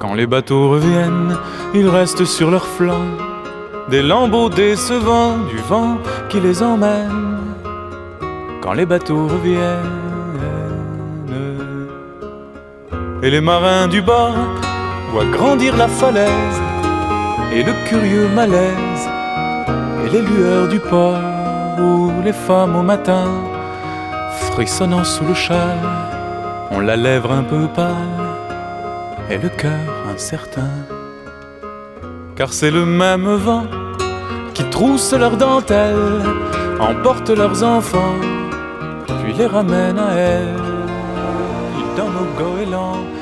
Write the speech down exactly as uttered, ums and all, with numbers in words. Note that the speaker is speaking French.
Quand les bateaux reviennent, ils restent sur leurs flancs, des lambeaux décevants du vent qui les emmène. Quand les bateaux reviennent, et les marins du bas voient grandir la falaise, et le curieux malaise, et les lueurs du port, où les femmes au matin, frissonnant sous le châle, ont la lèvre un peu pâle et le cœur incertain. Car c'est le même vent qui trousse leurs dentelles, emporte leurs enfants, puis les ramène à elles. Dans nos goélands